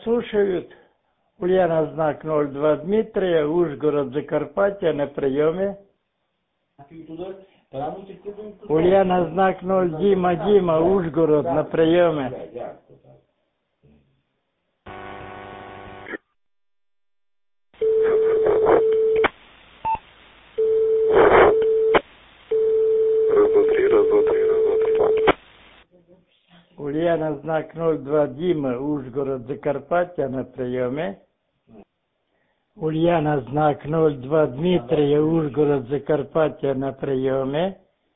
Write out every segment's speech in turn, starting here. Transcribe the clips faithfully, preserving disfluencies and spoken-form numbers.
слушают. Ульяна, знак ноль два Дмитрия, Ужгород, Закарпаття, на приеме. Ульяна, знак ноль Дима, Дима, Ужгород, на приеме. Ульяна, знак ноль два Дима, Ужгород, Закарпаття, на приеме. Ульяна, знак ноль два Дмитрия, Ужгород, Закарпаття, на приеме.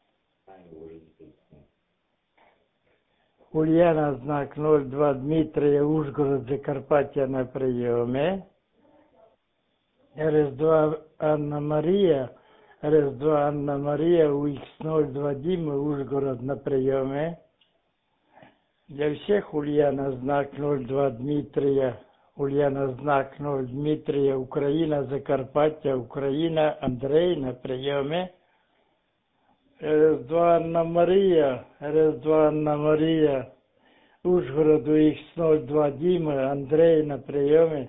Ульяна, знак ноль два Дмитрия, Ужгород, Закарпаття, на приеме. эр эс два Анна Мария, эр эс два Анна Мария, у икс ноль два Дима, Ужгород, на приеме. Для всех Ульяна, знак ноль два Дмитрия, Ульяна, знак ноль Дмитрия, Украина, Закарпаття, Украина, Андрей, на приеме. эр эс два Анна Мария, эр эс два Анна Мария, Ужгород, у икс ноль два Дима, Андрей, на приеме.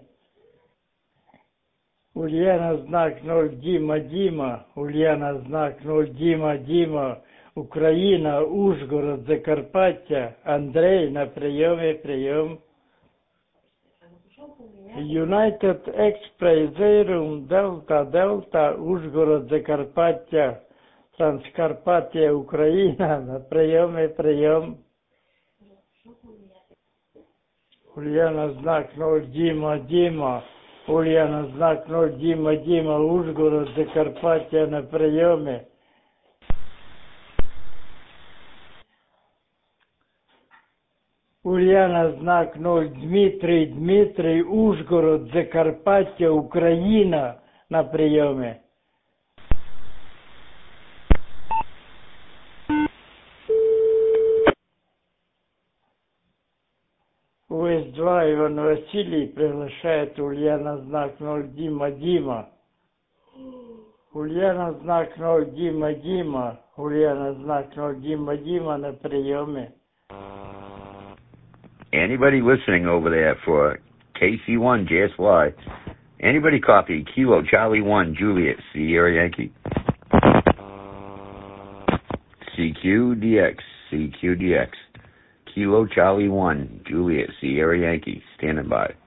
Ульяна, знак ноль Дима, Дима, Ульяна, знак ноль Дима, Дима, Украина, Ужгород, Закарпаття, Андрей, на приеме, прием. United Express, Zeirum, Delta, Delta, Ужгород, Закарпаття, Транскарпаття, Україна, на приеме, прием. Ульяна, знак ноль Дима, Дима, Ульяна, знак ноль Дима, Дима, Ужгород, Закарпаття, на приеме. Ульяна, знак ноль Дмитрий, Дмитрий, Ужгород, Закарпаття, Україна, на приеме. у эс два Иван Василий приглашает Ульяна, знак ноль Дима, Дима. Ульяна, знак ноль Дима, Дима, Ульяна, знак ноль Дима, Дима, на приеме. Anybody listening over there for K C one J S Y, anybody copy Kilo Charlie one Juliet Sierra Yankee? C Q D X, C Q D X, Kilo Charlie one Juliet Sierra Yankee, standing by.